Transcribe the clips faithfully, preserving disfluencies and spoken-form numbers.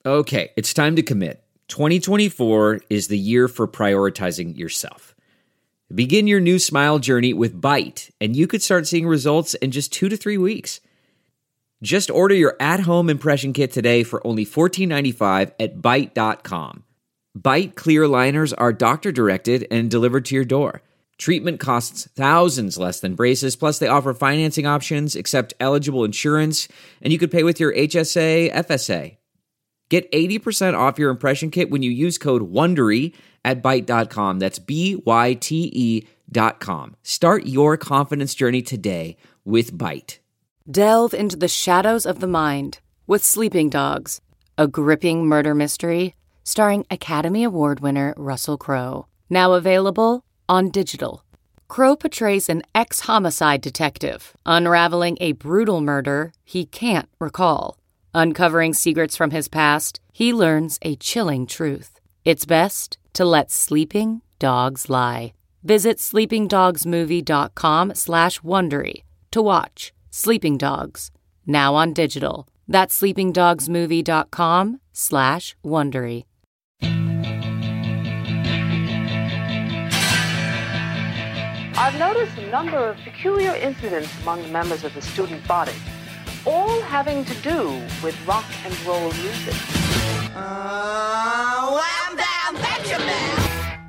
Okay, it's time to commit. twenty twenty-four is the year for prioritizing yourself. Begin your new smile journey with Byte, and you could start seeing results in just two to three weeks. Just order your at-home impression kit today for only fourteen ninety-five at byte dot com. Byte clear aligners are doctor-directed and delivered to your door. Treatment costs thousands less than braces, plus they offer financing options, accept eligible insurance, and you could pay with your H S A, F S A. Get eighty percent off your impression kit when you use code WONDERY at byte dot com. That's B Y T E dot com. Start your confidence journey today with Byte. Delve into the shadows of the mind with Sleeping Dogs, a gripping murder mystery starring Academy Award winner Russell Crowe. Now available on digital. Crowe portrays an ex-homicide detective unraveling a brutal murder he can't recall. Uncovering secrets from his past, he learns a chilling truth. It's best to let sleeping dogs lie. Visit sleepingdogsmovie.com slash Wondery to watch Sleeping Dogs, now on digital. That's sleepingdogsmovie.com slash Wondery. I've noticed a number of peculiar incidents among the members of the student body, all having to do with rock and roll music. Uh, wham bam Benjamin!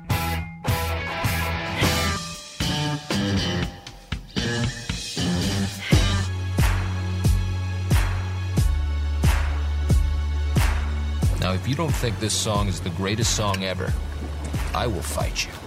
Now, if you don't think this song is the greatest song ever, I will fight you.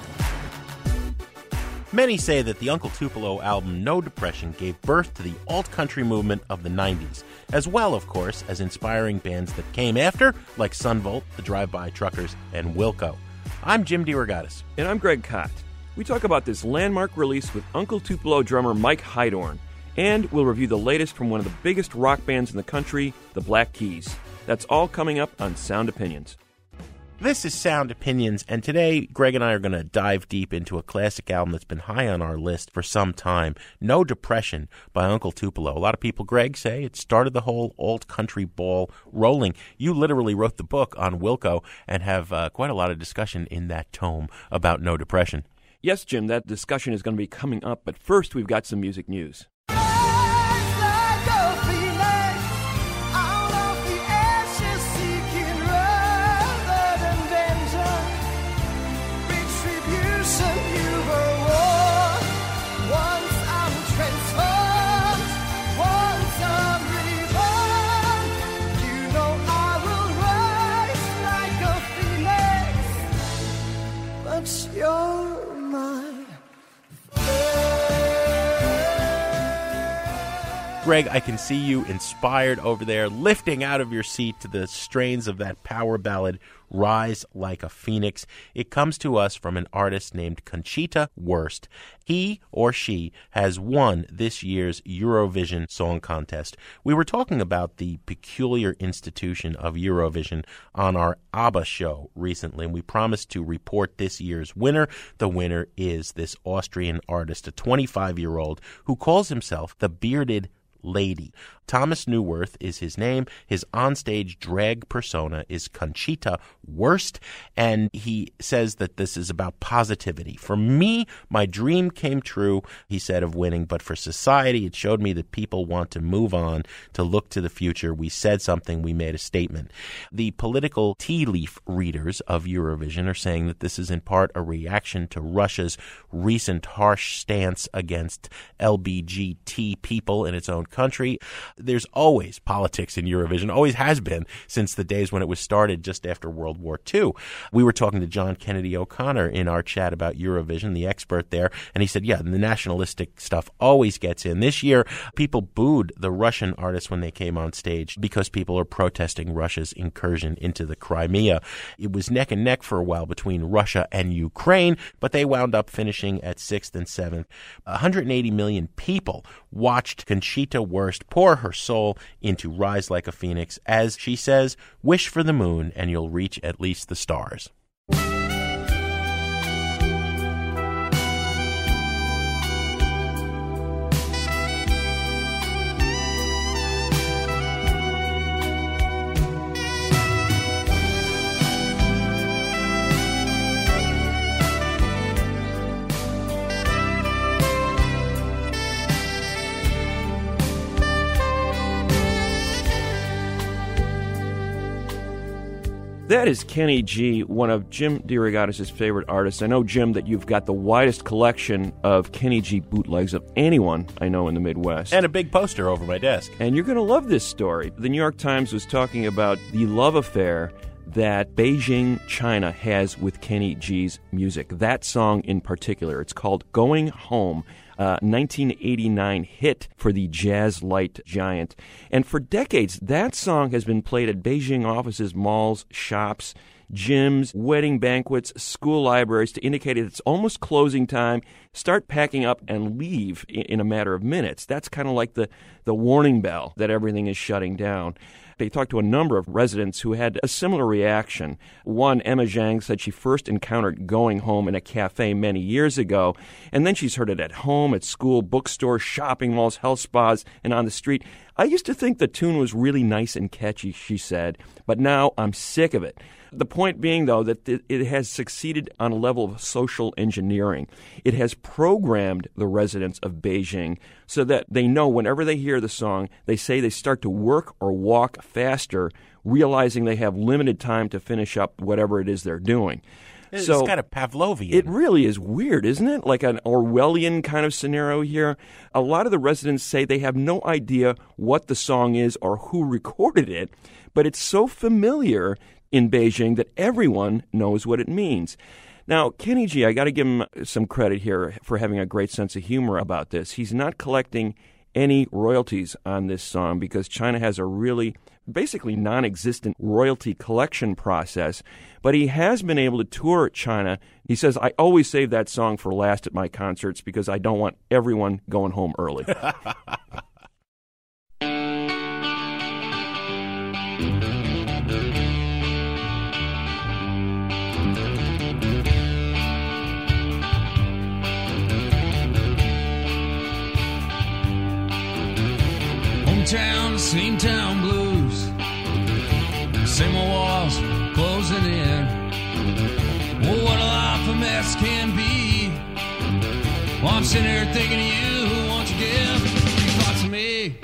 Many say that the Uncle Tupelo album No Depression gave birth to the alt-country movement of the nineties, as well, of course, as inspiring bands that came after, like Sunvolt, the Drive-By Truckers, and Wilco. I'm Jim DeRogatis. And I'm Greg Kot. We talk about this landmark release with Uncle Tupelo drummer Mike Heidorn, and we'll review the latest from one of the biggest rock bands in the country, the Black Keys. That's all coming up on Sound Opinions. This is Sound Opinions, and today Greg and I are going to dive deep into a classic album that's been high on our list for some time, No Depression by Uncle Tupelo. A lot of people, Greg, say it started the whole alt-country ball rolling. You literally wrote the book on Wilco and have uh, quite a lot of discussion in that tome about No Depression. Yes, Jim, that discussion is going to be coming up, but first we've got some music news. You're my Greg, I can see you inspired over there, lifting out of your seat to the strains of that power ballad, Rise Like a Phoenix. It comes to us from an artist named Conchita Wurst. He or she has won this year's Eurovision Song Contest. We were talking about the peculiar institution of Eurovision on our ABBA show recently, and we promised to report this year's winner. The winner is this Austrian artist, a twenty-five-year-old who calls himself the Bearded Lady. Thomas Neuwirth is his name. His onstage drag persona is Conchita Wurst, and he says that this is about positivity. For me, my dream came true, he said, of winning, but for society, it showed me that people want to move on, to look to the future. We said something, we made a statement. The political tea leaf readers of Eurovision are saying that this is in part a reaction to Russia's recent harsh stance against L G B T people in its own country. There's always politics in Eurovision, always has been since the days when it was started just after World War Two. We were talking to John Kennedy O'Connor in our chat about Eurovision, the expert there, and he said, yeah, the nationalistic stuff always gets in. This year, people booed the Russian artists when they came on stage because people are protesting Russia's incursion into the Crimea. It was neck and neck for a while between Russia and Ukraine, but they wound up finishing at sixth and seventh. one hundred eighty million people watched Conchita Wurst pour her soul into Rise Like a Phoenix. As she says, wish for the moon and you'll reach at least the stars. That is Kenny G, one of Jim DeRogatis' favorite artists. I know, Jim, that you've got the widest collection of Kenny G bootlegs of anyone I know in the Midwest. And a big poster over my desk. And you're going to love this story. The New York Times was talking about the love affair that Beijing, China has with Kenny G's music. That song in particular, it's called Going Home, a nineteen eighty-nine hit for the jazz light giant. And for decades, that song has been played at Beijing offices, malls, shops, gyms, wedding banquets, school libraries to indicate it's almost closing time. Start packing up and leave in, in a matter of minutes. That's kind of like the, the warning bell that everything is shutting down. They talked to a number of residents who had a similar reaction. One, Emma Zhang, said she first encountered Going Home in a cafe many years ago, and then she's heard it at home, at school, bookstores, shopping malls, health spas, and on the street. I used to think the tune was really nice and catchy, she said, but now I'm sick of it. The point being, though, that it has succeeded on a level of social engineering. It has programmed the residents of Beijing so that they know whenever they hear the song, they say they start to work or walk faster, realizing they have limited time to finish up whatever it is they're doing. It's so kind of Pavlovian. It really is weird, isn't it? Like an Orwellian kind of scenario here. A lot of the residents say they have no idea what the song is or who recorded it, but it's so familiar in Beijing that everyone knows what it means. Now, Kenny G, I got to give him some credit here for having a great sense of humor about this. He's not collecting any royalties on this song because China has a really basically non-existent royalty collection process, but he has been able to tour China. He says, I always save that song for last at my concerts because I don't want everyone going home early. Hometown, same town blues, same old walls closing in. Oh, what a life a mess can be. Well, I'm sitting here thinking of you. Won't you give a few thoughts of me?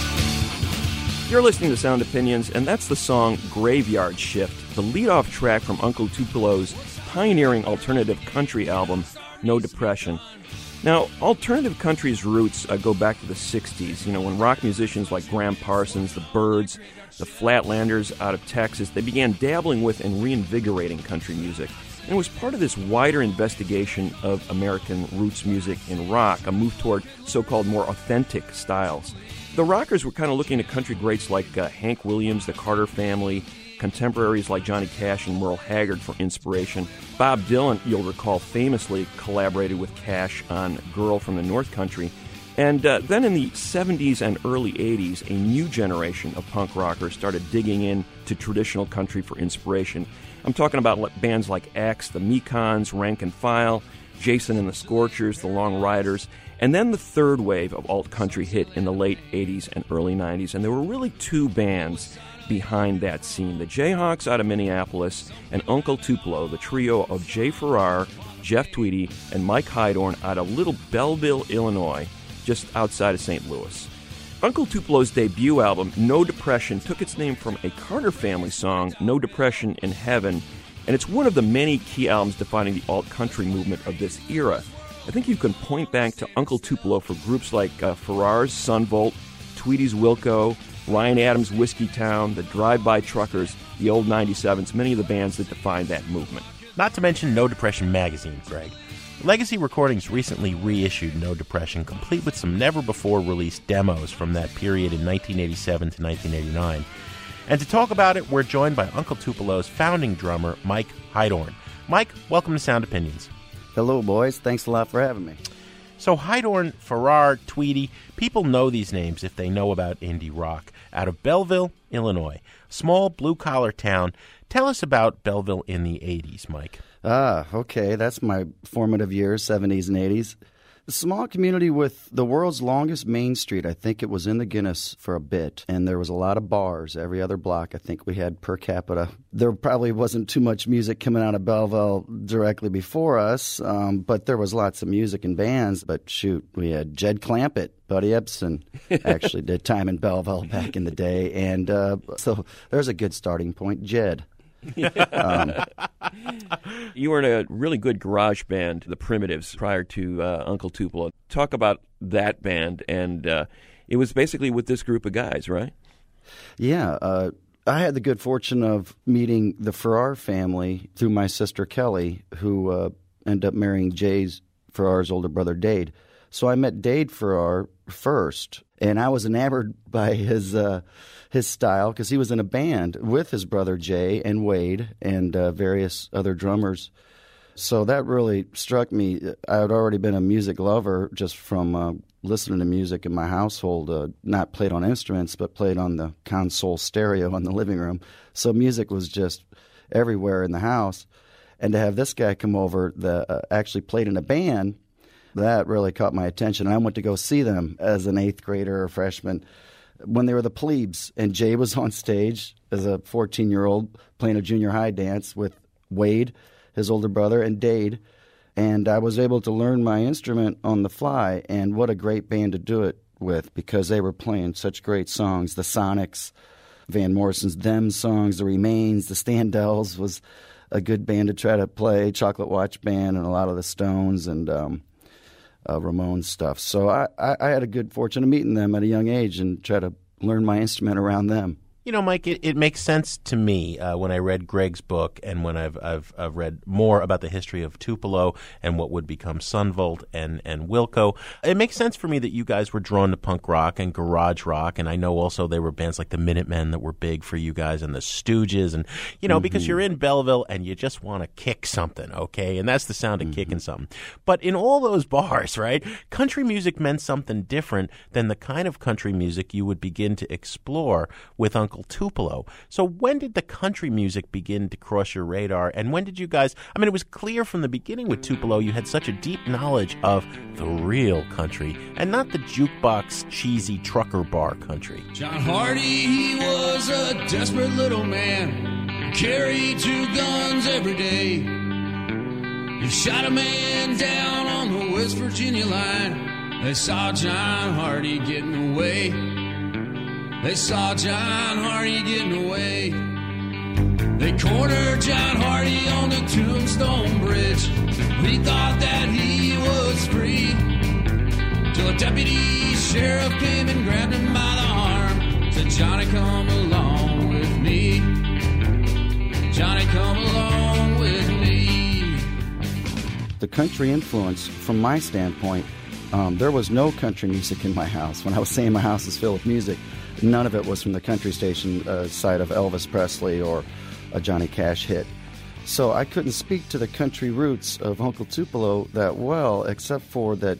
You're listening to Sound Opinions, and that's the song Graveyard Shift, the lead-off track from Uncle Tupelo's pioneering alternative country album, No Depression. Now, alternative country's roots uh, go back to the sixties, you know, when rock musicians like Graham Parsons, the Byrds, the Flatlanders out of Texas, they began dabbling with and reinvigorating country music. And it was part of this wider investigation of American roots music in rock, a move toward so-called more authentic styles. The rockers were kind of looking at country greats like uh, Hank Williams, the Carter Family, contemporaries like Johnny Cash and Merle Haggard for inspiration. Bob Dylan, you'll recall, famously collaborated with Cash on Girl from the North Country. And uh, then in the seventies and early eighties, a new generation of punk rockers started digging into traditional country for inspiration. I'm talking about bands like X, the Mekons, Rank and File, Jason and the Scorchers, the Long Riders, and then the third wave of alt-country hit in the late eighties and early nineties. And there were really two bands behind that scene, the Jayhawks out of Minneapolis and Uncle Tupelo, the trio of Jay Farrar, Jeff Tweedy, and Mike Hydorn out of Little Belleville, Illinois, just outside of Saint Louis. Uncle Tupelo's debut album, No Depression, took its name from a Carter Family song, No Depression in Heaven, and it's one of the many key albums defining the alt-country movement of this era. I think you can point back to Uncle Tupelo for groups like uh, Farrar's Sunvolt, Tweedy's Wilco, Ryan Adams' Whiskey Town, the Drive-By Truckers, the Old ninety-sevens, many of the bands that defined that movement. Not to mention No Depression magazine, Greg. Legacy Recordings recently reissued No Depression, complete with some never-before-released demos from that period in nineteen eighty-seven to nineteen eighty-nine. And to talk about it, we're joined by Uncle Tupelo's founding drummer, Mike Hydorn. Mike, welcome to Sound Opinions. Hello, boys. Thanks a lot for having me. So Hydorn, Farrar, Tweedy, people know these names if they know about indie rock. Out of Belleville, Illinois, small blue-collar town. Tell us about Belleville in the eighties, Mike. Ah, okay. That's my formative years, seventies and eighties. A small community with the world's longest main street. I think it was in the Guinness for a bit, and there was a lot of bars. Every other block, I think we had per capita. There probably wasn't too much music coming out of Belleville directly before us, um, but there was lots of music and bands. But shoot, we had Jed Clampett, Buddy Ebsen actually did time in Belleville back in the day, and uh, so there's a good starting point, Jed. um, You were in a really good garage band, the Primitives, prior to uh, Uncle Tupelo. Talk about that band, and uh, it was basically with this group of guys, right? Yeah, uh, I had the good fortune of meeting the Farrar family through my sister Kelly, who uh, ended up marrying Jay's Farrar's older brother, Dade. So I met Dade Farrar first, and I was enamored by his uh, his style because he was in a band with his brother Jay and Wade and uh, various other drummers. So that really struck me. I had already been a music lover just from uh, listening to music in my household, uh, not played on instruments, but played on the console stereo in the living room. So music was just everywhere in the house. And to have this guy come over that uh, actually played in a band, that really caught my attention. And I went to go see them as an eighth grader or freshman when they were the Plebes. And Jay was on stage as a fourteen-year-old playing a junior high dance with Wade, his older brother, and Dade. And I was able to learn my instrument on the fly. And what a great band to do it with, because they were playing such great songs. The Sonics, Van Morrison's Them songs, The Remains, the Standells was a good band to try to play, Chocolate Watch Band, and a lot of the Stones and um, uh, Ramones stuff. So I, I, I had a good fortune of meeting them at a young age and try to learn my instrument around them. You know, Mike, it, it makes sense to me uh, when I read Greg's book and when I've, I've I've read more about the history of Tupelo and what would become Sunvolt and, and Wilco. It makes sense for me that you guys were drawn to punk rock and garage rock, and I know also there were bands like the Minutemen that were big for you guys and the Stooges, and, you know, mm-hmm. because you're in Belleville and you just want to kick something, okay? And that's the sound of mm-hmm. kicking something. But in all those bars, right, country music meant something different than the kind of country music you would begin to explore with Uncle Tupelo. So when did the country music begin to cross your radar, and when did you guys, I mean, it was clear from the beginning with Tupelo you had such a deep knowledge of the real country and not the jukebox cheesy trucker bar country. John Hardy, he was a desperate little man, carried two guns every day. He shot a man down on the West Virginia line. They saw John Hardy getting away. They saw John Hardy getting away. They cornered John Hardy on the Tombstone Bridge. We thought that he was free, till a deputy sheriff came and grabbed him by the arm. Said, Johnny, come along with me. Johnny, come along with me. The country influence, from my standpoint, um, there was no country music in my house. When I was saying my house is filled with music, none of it was from the country station uh, side of Elvis Presley or a Johnny Cash hit. So I couldn't speak to the country roots of Uncle Tupelo that well, except for that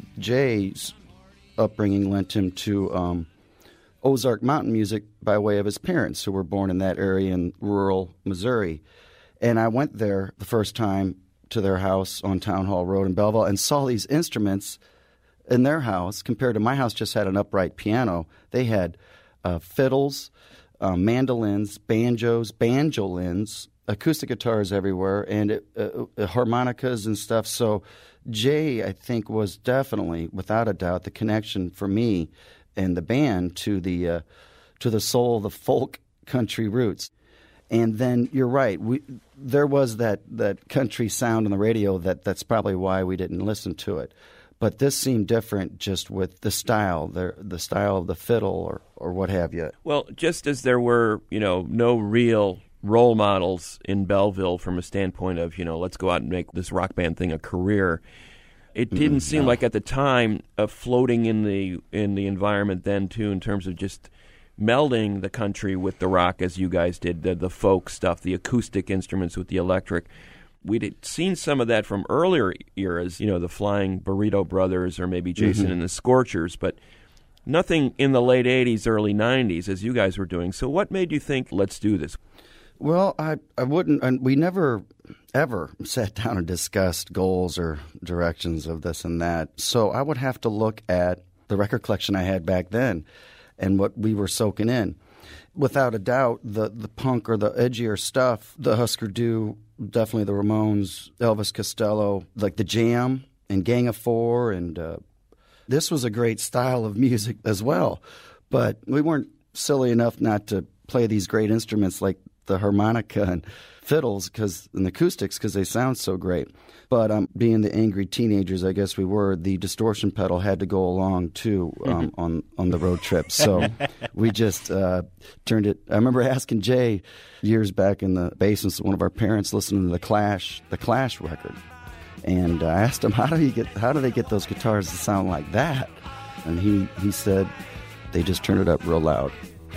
Jay's upbringing lent him to um, Ozark Mountain music by way of his parents, who were born in that area in rural Missouri. And I went there the first time to their house on Town Hall Road in Belleville and saw these instruments in their house. Compared to my house, just had an upright piano. They had uh, fiddles, uh, mandolins, banjos, banjolins, acoustic guitars everywhere, and it, uh, harmonicas and stuff. So Jay, I think, was definitely, without a doubt, the connection for me and the band to the uh, to the soul, the folk country roots. And then you're right, we there was that, that country sound on the radio that that's probably why we didn't listen to it. But this seemed different just with the style, the the style of the fiddle or, or what have you. Well, just as there were, you know, no real role models in Belleville from a standpoint of, you know, let's go out and make this rock band thing a career, it didn't mm, seem no. like at the time of floating in the in the environment then, too, in terms of just melding the country with the rock as you guys did, the, the folk stuff, the acoustic instruments with the electric. We'd seen some of that from earlier eras, you know, the Flying Burrito Brothers or maybe Jason mm-hmm. and the Scorchers, but nothing in the late eighties, early nineties as you guys were doing. So what made you think, let's do this? Well, I, I wouldn't, and we never ever sat down and discussed goals or directions of this and that. So I would have to look at the record collection I had back then and what we were soaking in. Without a doubt, the, the punk or the edgier stuff, the Husker Du, definitely the Ramones, Elvis Costello, like the Jam and Gang of Four, and uh, this was a great style of music as well. But we weren't silly enough not to play these great instruments like the harmonica and fiddles because and the acoustics because they sound so great. But um, being the angry teenagers, I guess we were, the distortion pedal had to go along too um, on on the road trip. So we just uh, turned it. I remember asking Jay years back in the basement, one of our parents listening to the Clash, the Clash record, and I asked him how do you get how do they get those guitars to sound like that? And he he said they just turn it up real loud.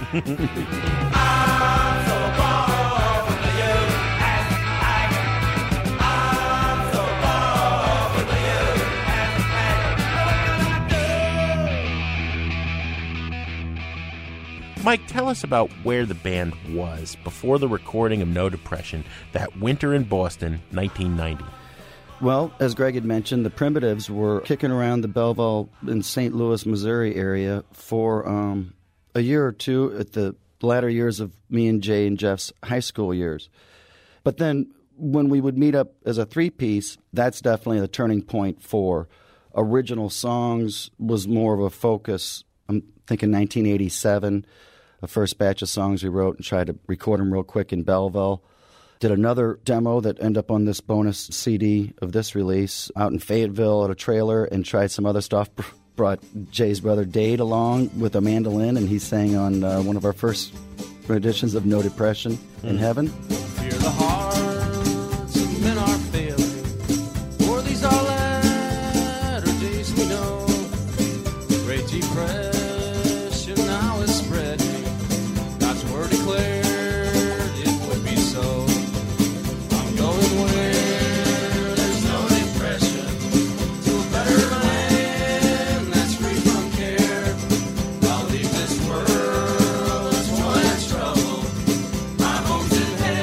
Mike, tell us about where the band was before the recording of No Depression that winter in Boston, nineteen ninety. Well, as Greg had mentioned, the Primitives were kicking around the Belleville and Saint Louis, Missouri area for um, a year or two at the latter years of me and Jay and Jeff's high school years. But then when we would meet up as a three-piece, that's definitely the turning point for original songs was more of a focus. I'm thinking nineteen eighty-seven. The first batch of songs we wrote and tried to record them real quick in Belleville. Did another demo that ended up on this bonus C D of this release out in Fayetteville at a trailer and tried some other stuff. Brought Jay's brother Dade along with a mandolin, and he sang on uh, one of our first renditions of No Depression mm. in Heaven. Fear the hearts of men are failing, for these are latter days we know. Great depression now is spreading. God's word declared it would be so. I'm going where there's no depression, to a better land that's free from care. I'll leave this world as one in trouble. My home's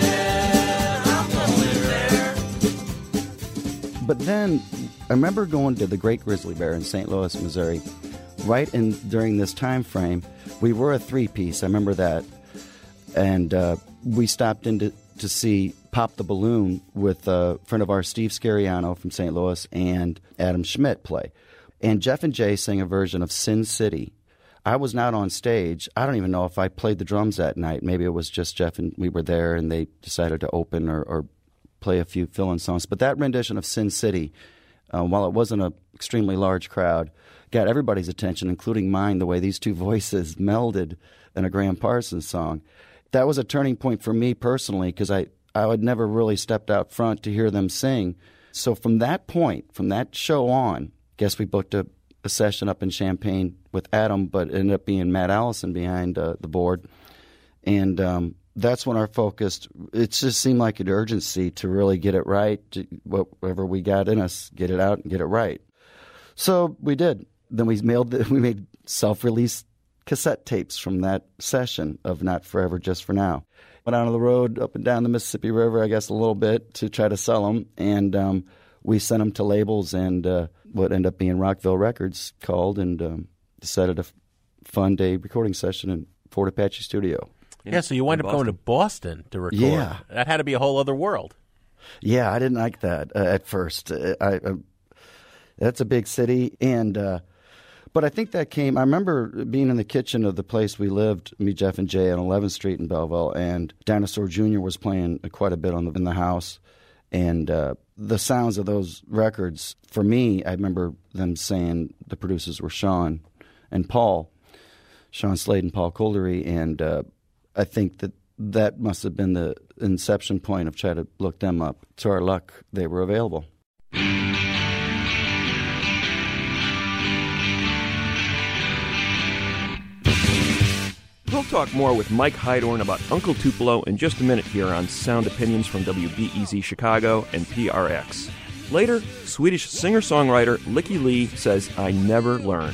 in heaven, I'm going there. But then I remember going to the Great Grizzly Bear in Saint Louis, Missouri. Right in during this time frame, we were a three-piece. I remember that. And uh, we stopped in to, to see Pop the Balloon with a friend of ours, Steve Scariano from Saint Louis, and Adam Schmidt play. And Jeff and Jay sang a version of Sin City. I was not on stage. I don't even know if I played the drums that night. Maybe it was just Jeff and we were there and they decided to open or, or play a few fill-in songs. But that rendition of Sin City, uh, while it wasn't an extremely large crowd, got everybody's attention, including mine, the way these two voices melded in a Graham Parsons song. That was a turning point for me personally because I, I had never really stepped out front to hear them sing. So from that point, from that show on, guess we booked a, a session up in Champaign with Adam, but it ended up being Matt Allison behind uh, the board. And um, that's when our focus, it just seemed like an urgency to really get it right, to, whatever we got in us, get it out and get it right. So we did. Then we mailed. The, we made self-release cassette tapes from that session of Not Forever, Just for Now. Went out on the road up and down the Mississippi River, I guess, a little bit to try to sell them, and um, we sent them to labels, and uh, what ended up being Rockville Records called and um, decided to fund a recording session in Fort Apache Studio. Yeah, yeah so you wind up going to Boston to record. Yeah. That had to be a whole other world. Yeah, I didn't like that uh, at first. Uh, I, I, that's a big city, and... Uh, But I think that came, I remember being in the kitchen of the place we lived, me, Jeff, and Jay on eleventh Street in Belleville, and Dinosaur Junior was playing quite a bit on the, in the house. And uh, the sounds of those records, for me, I remember them saying the producers were Sean and Paul, Sean Slade and Paul Coldery, and uh, I think that that must have been the inception point of trying to look them up. To our luck, they were available. We'll talk more with Mike Heidorn about Uncle Tupelo in just a minute here on Sound Opinions from W B E Z Chicago and P R X. Later, Swedish singer-songwriter Licky Lee says, I never learn.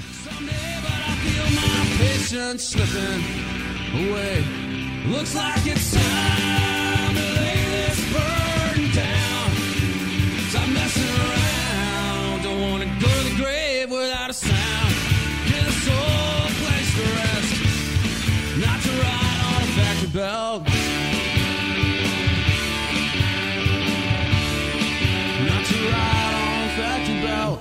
Looks like it's time to lay this burden down. Stop messing around. Don't want to go to the grave without a sound. Get a soul place to rest. Not to ride on a factory belt. Not to ride on a factory belt.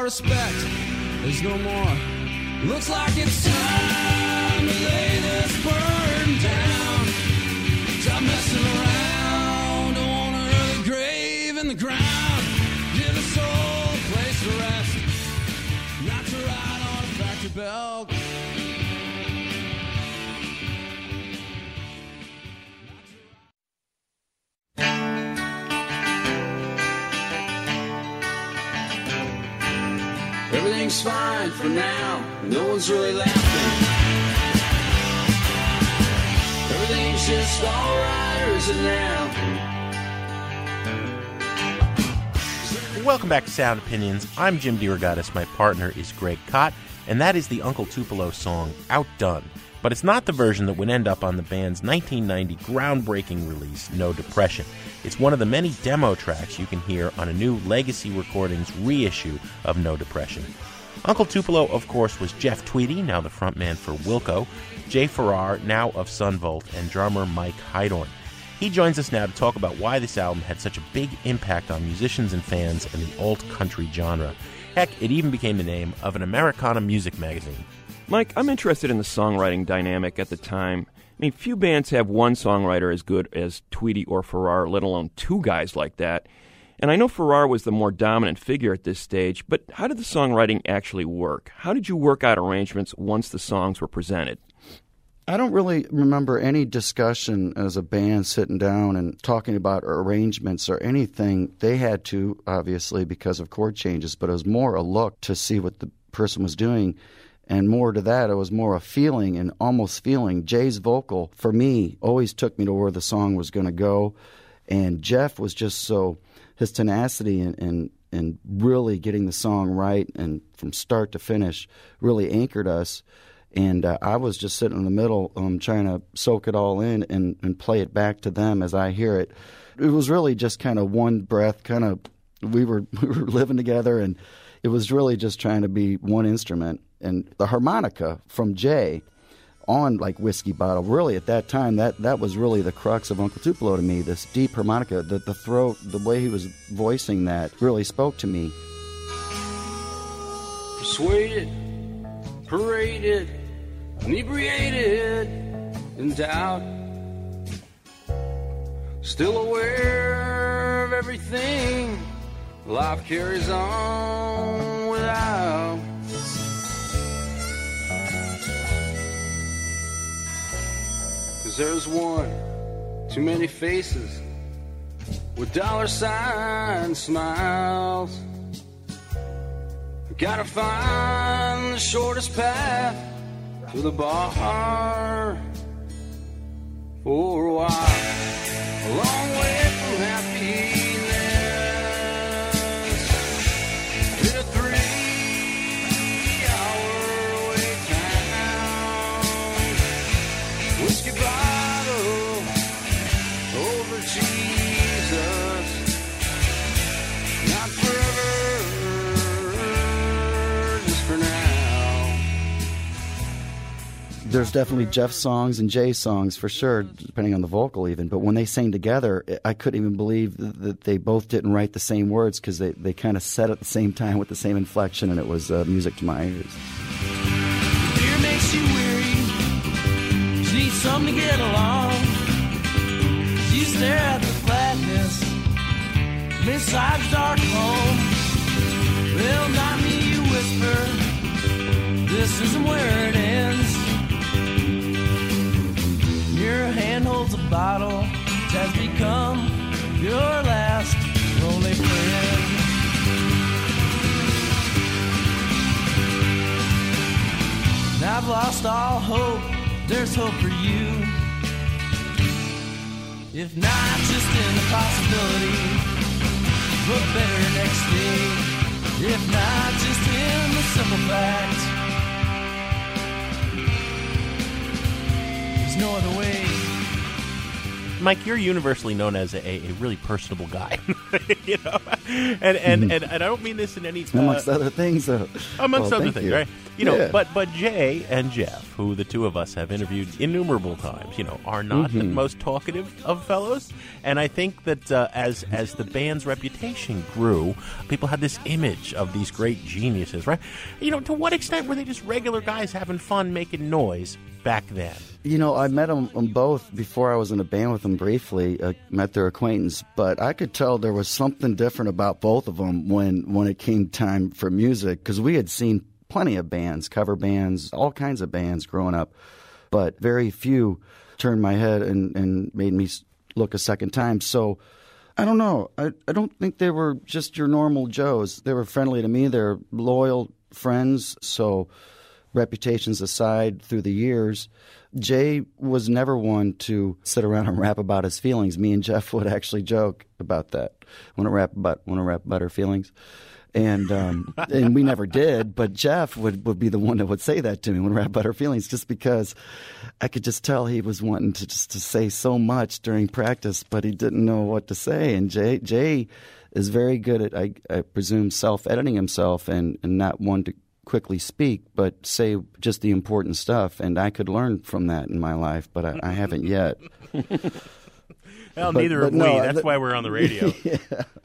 our respect is no more. Looks like it's time to lay this burden down. Stop messing around. Don't want an early grave in the ground. Give us all a place to rest, not to ride on a factory belt. Everything's fine for now. No one's really laughing. Everything's just alright, or is it now? Welcome back to Sound Opinions. I'm Jim DeRogatis. My partner is Greg Kot, and that is the Uncle Tupelo song, Outdone. But it's not the version that would end up on the band's nineteen ninety groundbreaking release, No Depression. It's one of the many demo tracks you can hear on a new Legacy Recordings reissue of No Depression. Uncle Tupelo, of course, was Jeff Tweedy, now the frontman for Wilco, Jay Farrar, now of Sunvolt, and drummer Mike Heidorn. He joins us now to talk about why this album had such a big impact on musicians and fans in the alt-country genre. Heck, it even became the name of an Americana music magazine. Mike, I'm interested in the songwriting dynamic at the time. I mean, few bands have one songwriter as good as Tweedy or Farrar, let alone two guys like that. And I know Farrar was the more dominant figure at this stage, but how did the songwriting actually work? How did you work out arrangements once the songs were presented? I don't really remember any discussion as a band sitting down and talking about arrangements or anything. They had to, obviously, because of chord changes, but it was more a look to see what the person was doing. And more to that, it was more a feeling and almost feeling. Jay's vocal, for me, always took me to where the song was going to go. And Jeff was just so, his tenacity and, and, and really getting the song right and from start to finish really anchored us. And uh, I was just sitting in the middle um, trying to soak it all in and, and play it back to them as I hear it. It was really just kind of one breath, kind of, we were we were living together, and it was really just trying to be one instrument. And the harmonica from Jay on, like, Whiskey Bottle, really at that time, that, that was really the crux of Uncle Tupelo to me, this deep harmonica, the, the throat, the way he was voicing that really spoke to me. Persuaded, paraded, inebriated, in doubt, still aware of everything life carries on without. Cause there's one too many faces with dollar sign smiles. Gotta find the shortest path to the bar for a while. A long way from happiness. In a three-hour wait town. Whiskey bottle over Jesus. Not forever, just for now. There's definitely Jeff songs and Jay songs for sure, depending on the vocal even. But when they sang together, I couldn't even believe that they both didn't write the same words because they, they kind of said at the same time with the same inflection, and it was uh, music to my ears. Beer makes you weary. You need something to get along. You stare at the flatness inside the dark home. Well, not me, you whisper. This isn't where it ends. Your hand holds a bottle, which has become your last lonely friend. And I've lost all hope, there's hope for you. If not just in the possibility, look better next day. If not just in the simple fact, there's no other way. Mike, you're universally known as a, a really personable guy, you know, and and, and and I don't mean this in any uh, amongst other things, though. Amongst well, other things, you. right? You know, yeah. but but Jay and Jeff, who the two of us have interviewed innumerable times, you know, are not mm-hmm. the most talkative of fellows, and I think that uh, as as the band's reputation grew, people had this image of these great geniuses, right? You know, to what extent were they just regular guys having fun, making noise back then? You know, I met them, them both before I was in a band with them briefly, uh, met their acquaintance, but I could tell there was something different about both of them when, when it came time for music, because we had seen plenty of bands, cover bands, all kinds of bands growing up, but very few turned my head and, and made me look a second time. So I don't know. I, I don't think they were just your normal Joes. They were friendly to me. They're loyal friends. So reputations aside, through the years, Jay was never one to sit around and rap about his feelings. Me and Jeff would actually joke about that. Want to rap about want to rap about our feelings, and um, and we never did. But Jeff would, would be the one that would say that to me, want to rap about our feelings, just because I could just tell he was wanting to just to say so much during practice, but he didn't know what to say. And Jay Jay is very good at, I, I presume, self-editing himself and, and not one to quickly speak, but say just the important stuff. And I could learn from that in my life, but I, I haven't yet. Well, but, neither but have no, we. That's th- why we're on the radio. Yeah.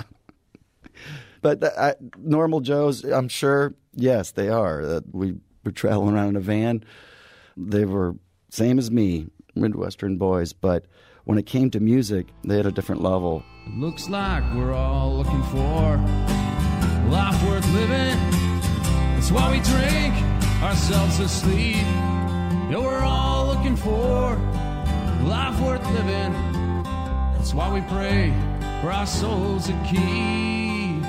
But the, I, normal Joes, I'm sure, yes, they are. Uh, we were traveling around in a van. They were same as me, Midwestern boys. But when it came to music, they had a different level. It looks like we're all looking for a life worth living. That's why we drink ourselves to sleep. Yeah, we're all looking for a life worth living. That's why we pray for our souls to keep.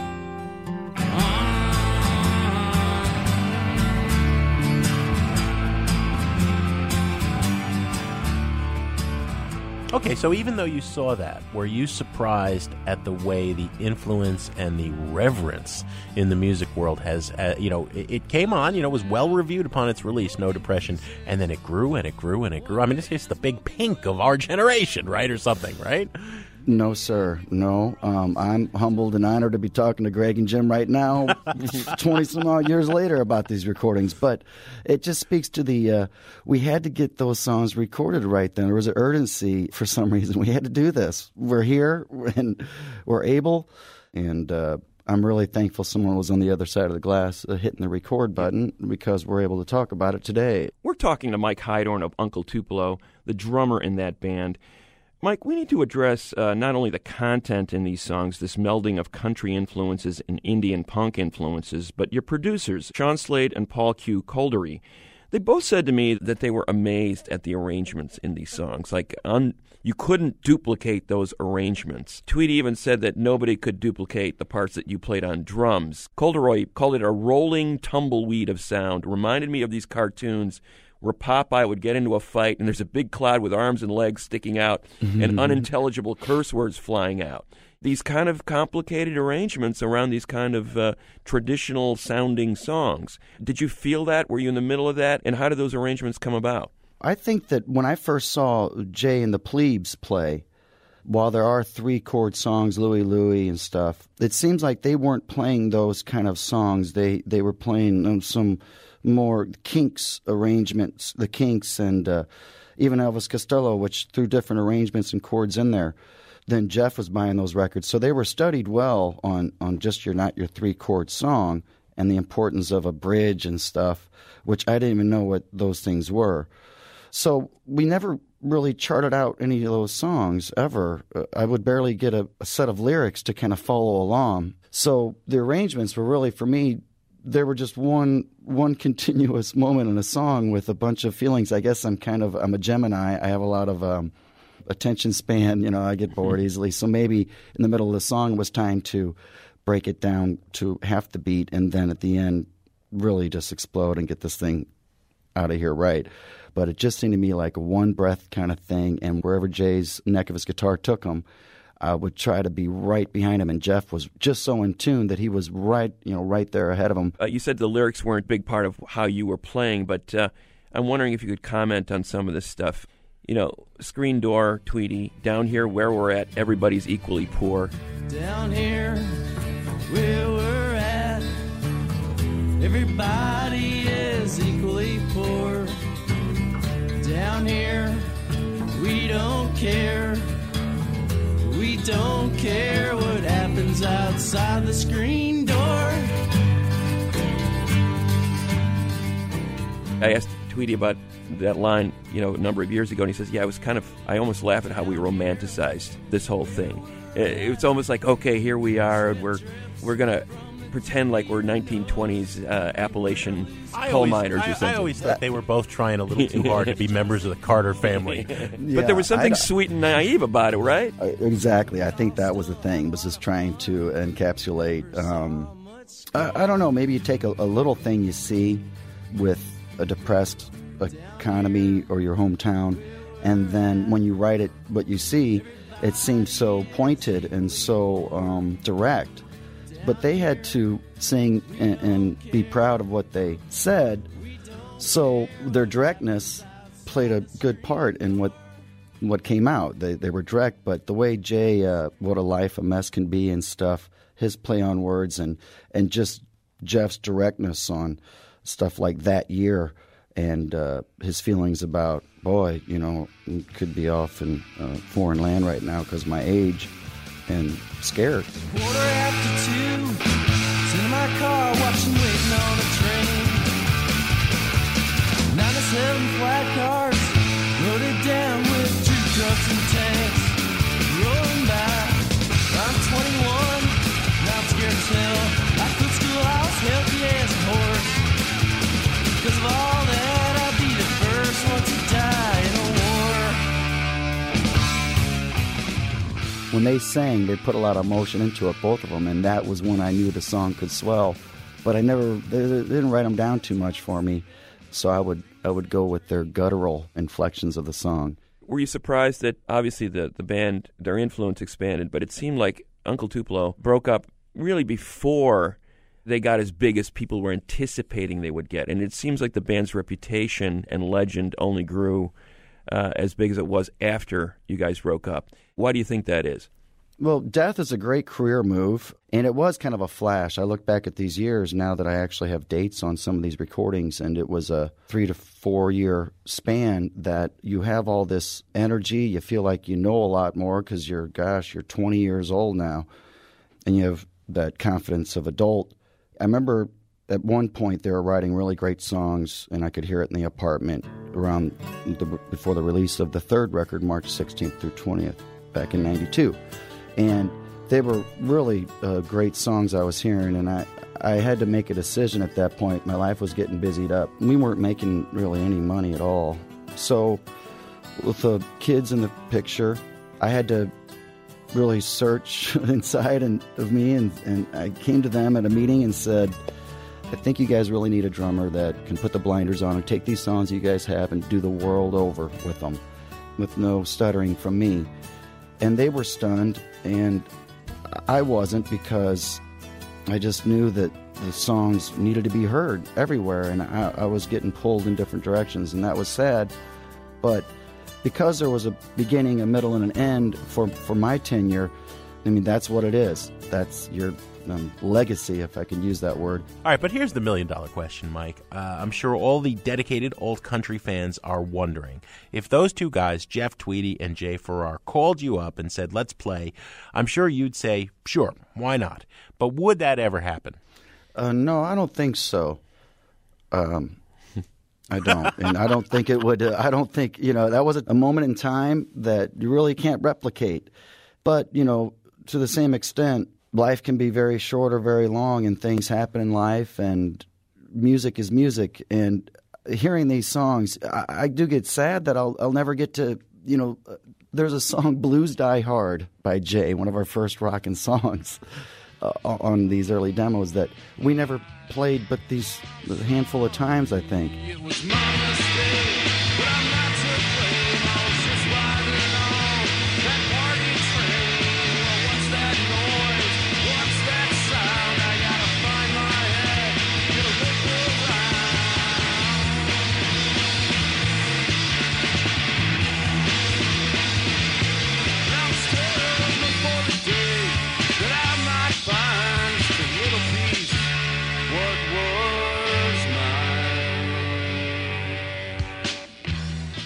Okay, so even though you saw that, were you surprised at the way the influence and the reverence in the music world has, uh, you know, it, it came on, you know, it was well reviewed upon its release, No Depression, and then it grew and it grew and it grew. I mean, it's just the Big Pink of our generation, right, or something, right? No, sir. No. Um, I'm humbled and honored to be talking to Greg and Jim right now, twenty-some odd years later, about these recordings. But it just speaks to the, uh, we had to get those songs recorded right then. There was an urgency for some reason. We had to do this. We're here and we're able. And uh, I'm really thankful someone was on the other side of the glass uh, hitting the record button, because we're able to talk about it today. We're talking to Mike Heidorn of Uncle Tupelo, the drummer in that band. Mike, we need to address uh, not only the content in these songs, this melding of country influences and Indian punk influences, but your producers, Sean Slade and Paul Q. Coldery. They both said to me that they were amazed at the arrangements in these songs. Like, un- you couldn't duplicate those arrangements. Tweedy even said that nobody could duplicate the parts that you played on drums. Colderoy called it a rolling tumbleweed of sound. Reminded me of these cartoons where Popeye would get into a fight and there's a big cloud with arms and legs sticking out and unintelligible curse words flying out. These kind of complicated arrangements around these kind of uh, traditional-sounding songs. Did you feel that? Were you in the middle of that? And how did those arrangements come about? I think that when I first saw Jay and the Plebes play, while there are three-chord songs, Louie Louie and stuff, it seems like they weren't playing those kind of songs. They, they were playing um, some more Kinks arrangements, the Kinks, and uh, even Elvis Costello, which threw different arrangements and chords in there. Then Jeff was buying those records. So they were studied well on, on just your not your three-chord song and the importance of a bridge and stuff, which I didn't even know what those things were. So we never really charted out any of those songs ever. Uh, I would barely get a, a set of lyrics to kind of follow along. So the arrangements were really, for me, they were just one one continuous moment in a song with a bunch of feelings. I guess I'm kind of, I'm a Gemini. I have a lot of um, attention span. You know, I get bored easily. So maybe in the middle of the song was time to break it down to half the beat and then at the end really just explode and get this thing out of here right. But it just seemed to me like a one-breath kind of thing, and wherever Jay's neck of his guitar took him, I would try to be right behind him, and Jeff was just so in tune that he was right, you know, right there ahead of him. Uh, you said the lyrics weren't a big part of how you were playing, but uh, I'm wondering if you could comment on some of this stuff. you know, screen door, Tweety, down here where we're at, everybody's equally poor. Down here where we're at, everybody is equally poor. Down here, we don't care. We don't care what happens outside the screen door. I asked Tweety about that line, you know, a number of years ago, and he says, yeah, I was kind of, I almost laugh at how we romanticized this whole thing. It's almost like, okay, here we are, we're we're going to pretend like we're nineteen twenties uh, Appalachian I coal always, miners I, or something. I always thought they were both trying a little too hard to be members of the Carter family. Yeah, but there was something I- sweet and naive about it, right? Uh, Exactly. I think that was the thing, was just trying to encapsulate, um, I, I don't know, maybe you take a, a little thing you see with a depressed economy or your hometown, and then when you write it, what you see, it seems so pointed and so um, direct. But they had to sing and, and be proud of what they said, so their directness played a good part in what what came out. They they were direct, but the way Jay, uh, What a Life a Mess Can Be and stuff, his play on words and, and just Jeff's directness on stuff like That Year and uh, his feelings about, boy, you know, could be off in uh, foreign land right now because of my age and scared. Quarter after two, sitting in my car watching Waiting on a Train. ninety-seven flat cars, loaded down with two trucks and tanks. Rolling by, I'm twenty-one, now I'm scared as hell. I quit school, I was healthy as a horse. Because of all that, I'll be the first one to die in a war. When they sang, they put a lot of emotion into it, both of them, and that was when I knew the song could swell. But I never, they, they didn't write them down too much for me, so I would I would go with their guttural inflections of the song. Were you surprised that obviously the, the band, their influence expanded, but it seemed like Uncle Tupelo broke up really before they got as big as people were anticipating they would get. And it seems like the band's reputation and legend only grew uh, as big as it was after you guys broke up. Why do you think that is? Well, Death is a great career move, and it was kind of a flash. I look back at these years now that I actually have dates on some of these recordings, and it was a three to four year span that you have all this energy. You feel like you know a lot more because you're, gosh, you're twenty years old now, and you have that confidence of adult. I remember at one point they were writing really great songs, and I could hear it in the apartment around the, before the release of the third record, March sixteenth through twentieth, back in ninety-two. And they were really uh, great songs I was hearing, and I, I had to make a decision at that point. My life was getting busied up. We weren't making really any money at all. So with the kids in the picture, I had to really search inside and, of me, and, and I came to them at a meeting and said, I think you guys really need a drummer that can put the blinders on and take these songs you guys have and do the world over with them, with no stuttering from me. And they were stunned, and I wasn't, because I just knew that the songs needed to be heard everywhere, and I, I was getting pulled in different directions, and that was sad. But because there was a beginning, a middle, and an end for, for my tenure, I mean, that's what it is. That's your um, legacy, if I can use that word. All right, but here's the million-dollar question, Mike. Uh, I'm sure all the dedicated old country fans are wondering, if those two guys, Jeff Tweedy and Jay Farrar, called you up and said, let's play, I'm sure you'd say, sure, why not? But would that ever happen? Uh, no, I don't think so. Um, I don't. And I don't think it would. Uh, I don't think, you know, that was a moment in time that you really can't replicate. But, you know, to the same extent, life can be very short or very long, and things happen in life, and music is music. And hearing these songs, I, I do get sad that I'll, I'll never get to, you know, uh, there's a song, Blues Die Hard, by Jay, one of our first rockin' songs uh, on these early demos that we never played but these a handful of times, I think. It was my mistake, but I'm not to blame. I was just riding on that party train. Well, what's that noise? What's that sound? I gotta find my head, get a look around.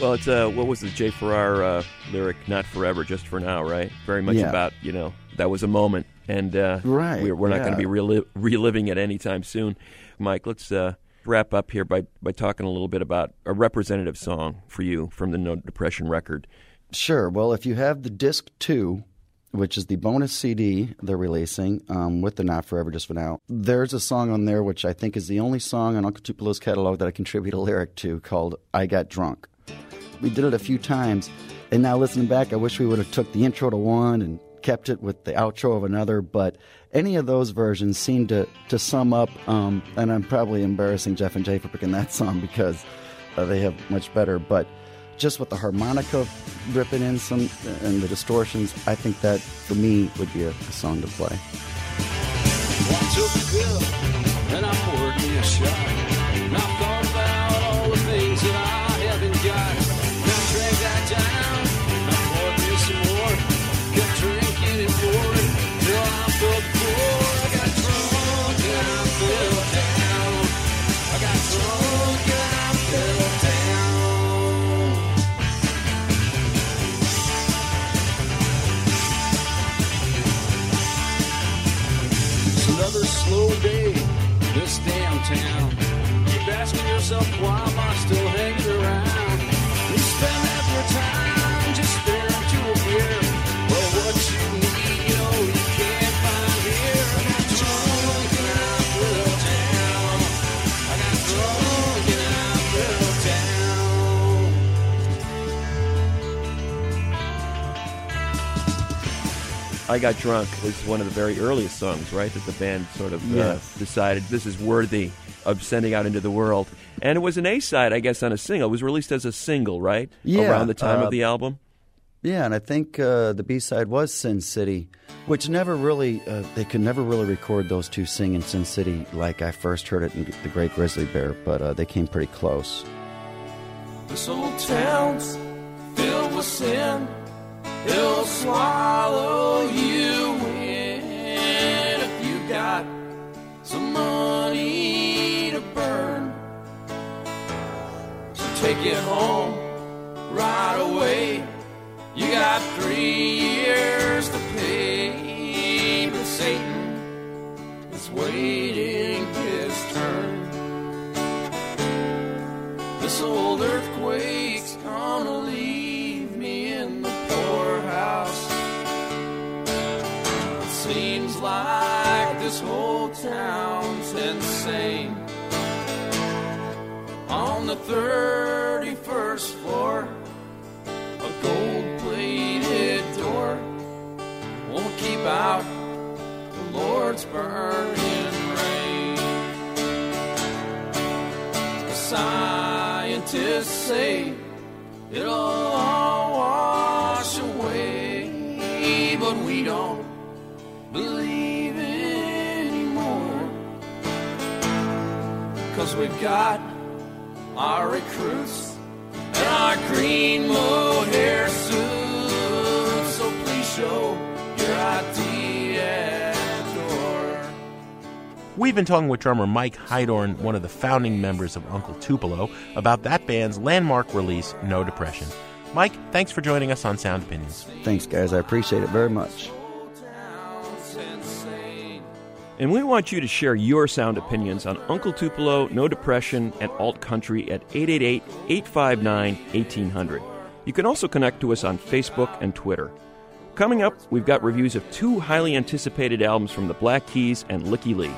Well, it's uh, what was the Jay Farrar uh, lyric? Not forever, just for now, right? Very much Yeah. about, you know, that was a moment, and uh, Right, we're, we're not yeah. going to be reli- reliving it anytime soon. Mike, let's uh, wrap up here by, by talking a little bit about a representative song for you from the No Depression record. Sure. Well, if you have the disc two, which is the bonus C D they're releasing um, with the Not Forever, Just For Now, there's a song on there which I think is the only song on Uncle Tupelo's catalog that I contribute a lyric to called I Got Drunk. We did it a few times, and now listening back, I wish we would have took the intro to one and kept it with the outro of another, but any of those versions seem to, to sum up, um, and I'm probably embarrassing Jeff and Jay for picking that song because uh, they have much better, but just with the harmonica ripping in some and the distortions, I think that, for me, would be a, a song to play. One took a pill, and I poured me a shot. And I thought about all the things that I haven't got. Now I drank that down, I poured me some more. Kept drinking and pouring, till I felt poor. I got drunk and I fell down. I got drunk and I fell down. It's another slow day, this damn town. Keep asking yourself, why am I still hanging around? You spend half your time just staring to a mirror. Well, what you need, you know, you can't find here. I got drunk and I fell down. I got drunk and I fell down. I Got Drunk was one of the very earliest songs, right, that the band sort of Yes. uh, decided this is worthy of sending out into the world. And it was an A-side, I guess, on a single. It was released as a single, right? Yeah, Around the time uh, of the album? Yeah, and I think uh, the B-side was Sin City, which never really, uh, they could never really record those two singing Sin City like I first heard it in The Great Grizzly Bear, but uh, they came pretty close. This old town's filled with sin. It'll swallow you in if you got some money to burn. So take it home right away. You got three years to pay, but Satan is waiting his turn. This old earthquake's gonna leave me in the poorhouse. It seems like this whole town's insane. On the thirty-first floor, a gold-plated door won't keep out the Lord's burning rain. The scientists say it'll all wash away, but we don't believe anymore. 'Cause we've got our recruits and our green mohair suits, so please show your I D at the door. We've been talking with drummer Mike Heidorn, one of the founding members of Uncle Tupelo, about that band's landmark release, No Depression. Mike, thanks for joining us on Sound Opinions. Thanks, guys. I appreciate it very much. And we want you to share your sound opinions on Uncle Tupelo, No Depression, and Alt Country at eight eight eight, eight five nine, one eight zero zero. You can also connect to us on Facebook and Twitter. Coming up, we've got reviews of two highly anticipated albums from the Black Keys and Licky Lee.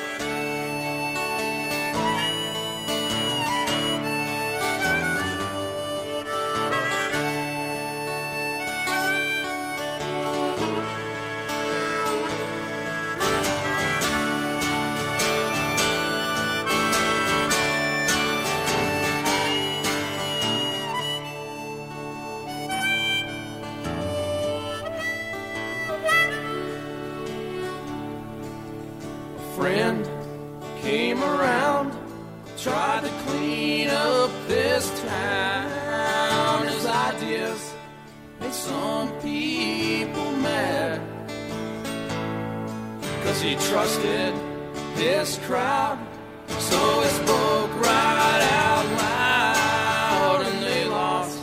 Friend came around, tried to clean up this town. His ideas made some people mad, 'cause he trusted his crowd, so he spoke right out loud, and they lost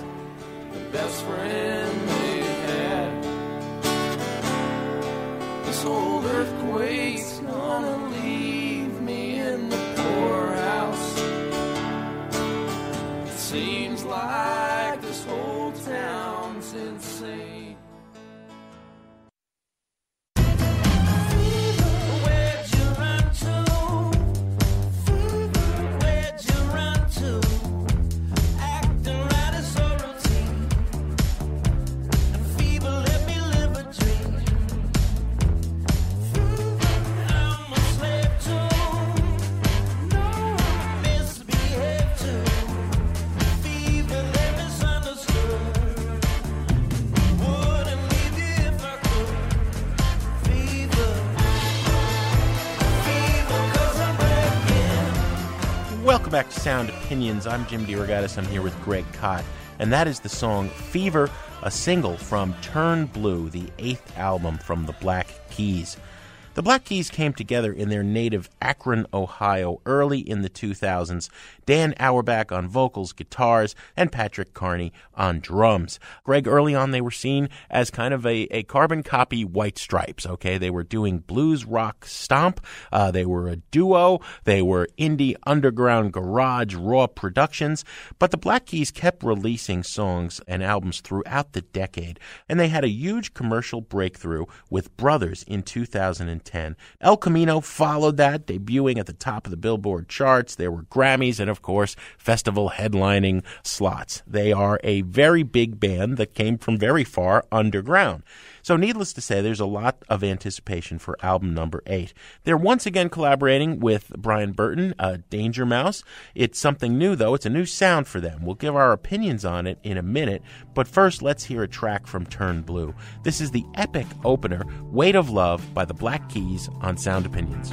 Seems like this whole town's insane. Where'd you run to? Where'd you run to? Acting right as so routine. And fever let me live a dream. I'm a slave to, no, misbehave to. Welcome back to Sound Opinions. I'm Jim DeRogatis. I'm here with Greg Kot, and that is the song Fever, a single from Turn Blue, the eighth album from the Black Keys. The Black Keys came together in their native Akron, Ohio, early in the two thousands. Dan Auerbach on vocals, guitars, and Patrick Carney on drums. Greg, early on they were seen as kind of a, a carbon copy White Stripes, okay? They were doing blues rock stomp. Uh, they were a duo. They were indie underground garage raw productions. But the Black Keys kept releasing songs and albums throughout the decade, and they had a huge commercial breakthrough with Brothers in two thousand ten. El Camino followed that, debuting at the top of the Billboard charts. There were Grammys and, of course, festival headlining slots. They are a very big band that came from very far underground. So needless to say, there's a lot of anticipation for album number eight. They're once again collaborating with Brian Burton, uh, Danger Mouse. It's something new, though. It's a new sound for them. We'll give our opinions on it in a minute. But first, let's hear a track from Turn Blue. This is the epic opener, Weight of Love by the Black Keys on Sound Opinions.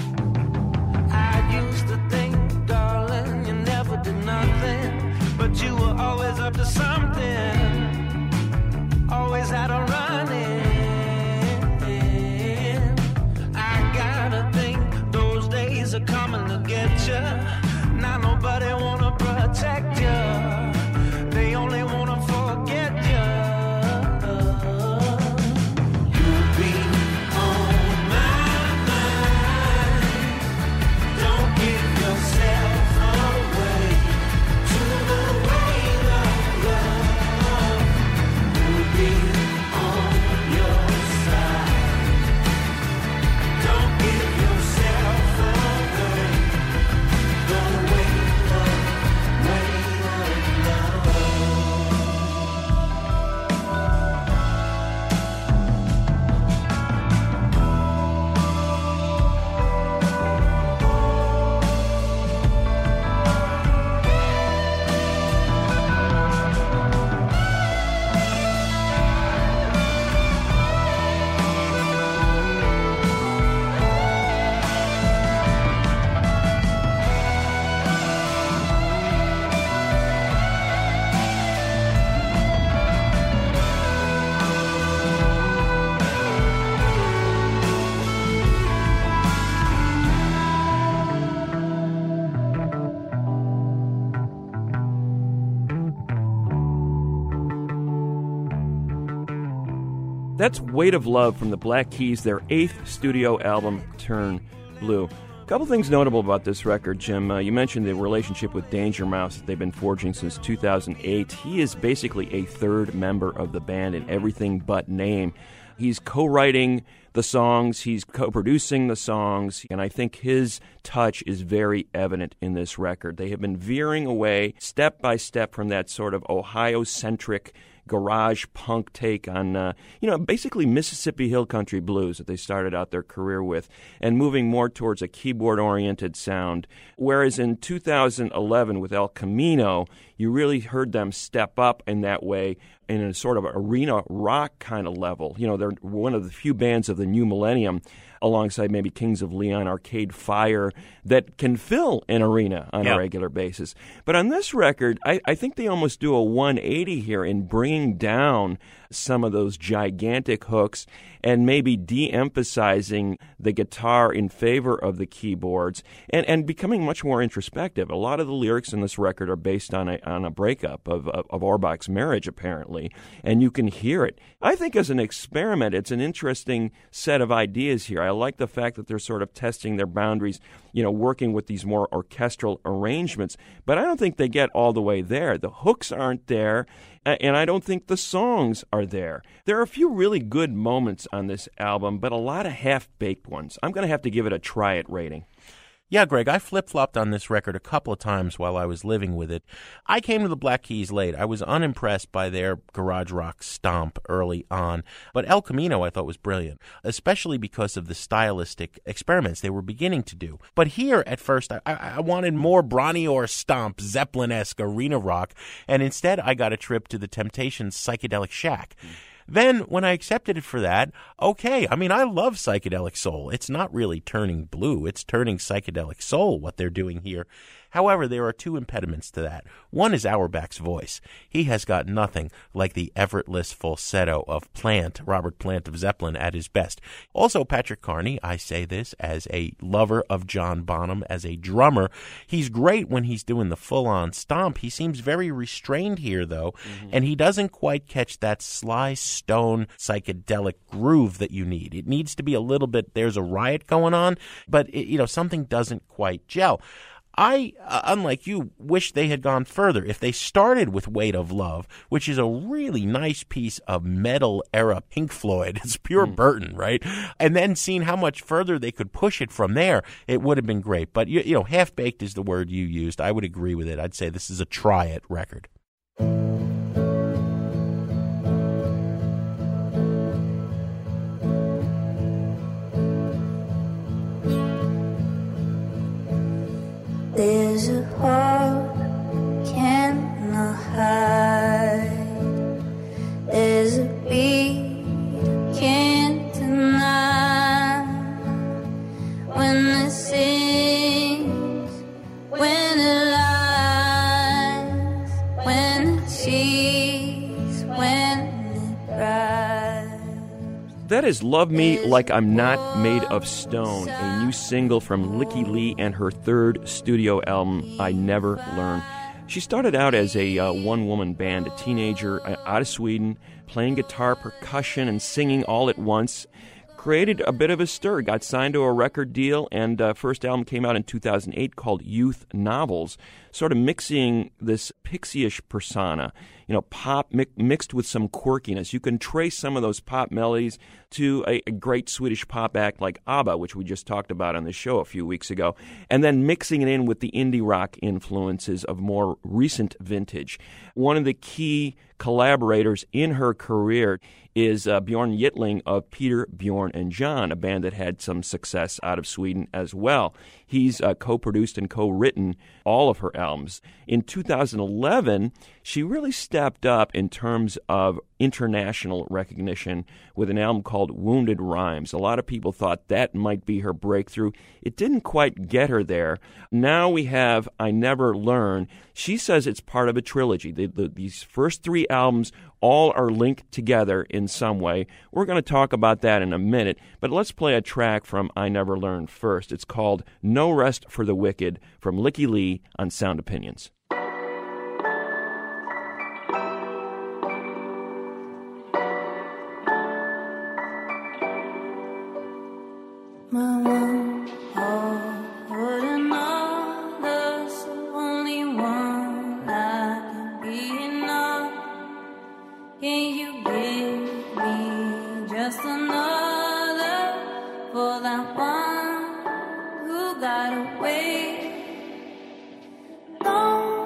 I used to think, darling, you never did nothing, but you were always up to something, always had a running. I gotta think those days are coming to get you. Now nobody wanna protect you, they only wanna forget you. You'll be on my mind. Don't give yourself away to the weight of love. You'll be on your side. Don't give yourself away. The weight of, weight of That's Weight of Love from the Black Keys, their eighth studio album, Turn Blue. A couple things notable about this record, Jim. Uh, you mentioned the relationship with Danger Mouse that they've been forging since two thousand eight. He is basically a third member of the band in everything but name. He's co-writing the songs, he's co-producing the songs, and I think his touch is very evident in this record. They have been veering away step by step from that sort of Ohio-centric garage punk take on, uh, you know, basically Mississippi Hill Country blues that they started out their career with, and moving more towards a keyboard-oriented sound. Whereas in two thousand eleven with El Camino, you really heard them step up in that way in a sort of arena rock kind of level. You know, they're one of the few bands of the new millennium, alongside maybe Kings of Leon, Arcade Fire, that can fill an arena on yep. a regular basis. But on this record, I, I think they almost do a one eighty here in bringing down some of those gigantic hooks and maybe de-emphasizing the guitar in favor of the keyboards and, and becoming much more introspective. A lot of the lyrics in this record are based on a, on a breakup of, of, of Auerbach's marriage, apparently. definitely, and you can hear it. I think as an experiment, it's an interesting set of ideas here. I like the fact that they're sort of testing their boundaries, you know, working with these more orchestral arrangements, but I don't think they get all the way there. The hooks aren't there, and I don't think the songs are there. There are a few really good moments on this album, but a lot of half-baked ones. I'm going to have to give it a try-it rating. Yeah, Greg, I flip-flopped on this record a couple of times while I was living with it. I came to the Black Keys late. I was unimpressed by their garage rock stomp early on. But El Camino I thought was brilliant, especially because of the stylistic experiments they were beginning to do. But here, at first, I, I wanted more Bronny Orr stomp, Zeppelin-esque arena rock, and instead I got a trip to the Temptations' Psychedelic Shack. Mm. Then, when I accepted it for that, okay, I mean, I love psychedelic soul. It's not really turning blue. It's turning psychedelic soul, what they're doing here. However, there are two impediments to that. One is Auerbach's voice. He has got nothing like the effortless falsetto of Plant, Robert Plant of Zeppelin, at his best. Also, Patrick Carney, I say this as a lover of John Bonham, as a drummer. He's great when he's doing the full-on stomp. He seems very restrained here, though, mm-hmm. and he doesn't quite catch that Sly Stone psychedelic groove that you need. It needs to be a little bit, there's a riot going on, but, it, you know, something doesn't quite gel. I, uh, unlike you, wish they had gone further. If they started with Weight of Love, which is a really nice piece of metal-era Pink Floyd, it's pure mm. Burton, right? And then seen how much further they could push it from there, it would have been great. But, you, you know, half-baked is the word you used. I would agree with it. I'd say this is a try-it record. There's a heart cannot hide. There's a beat can't deny. When it sings, when it lies, when it cheats, when it cries. That is Love Me Like I'm Not Made of Stone, a new single from Lykke Li and her third studio album, I Never Learn. She started out as a uh, one-woman band, a teenager uh, out of Sweden, playing guitar, percussion, and singing all at once. Created a bit of a stir, got signed to a record deal, and uh, first album came out in two thousand eight called Youth Novels, sort of mixing this pixie-ish persona, you know, pop mi- mixed with some quirkiness. You can trace some of those pop melodies to a, a great Swedish pop act like ABBA, which we just talked about on the show a few weeks ago, and then mixing it in with the indie rock influences of more recent vintage. One of the key collaborators in her career is uh, Bjorn Yttling of Peter, Bjorn, and John, a band that had some success out of Sweden as well. He's uh, co-produced and co-written all of her albums. In two thousand eleven, she really stepped up in terms of international recognition with an album called Wounded Rhymes. A lot of people thought that might be her breakthrough. It didn't quite get her there. Now we have I Never Learn. She says it's part of a trilogy. The, the, these first three albums all are linked together in some way. We're going to talk about that in a minute, but let's play a track from I Never Learn first. It's called No Rest for the Wicked from Lykke Li on Sound Opinions. My one heart wouldn't know there's only one that can be enough. Can you give me just another for that one who got away? Don't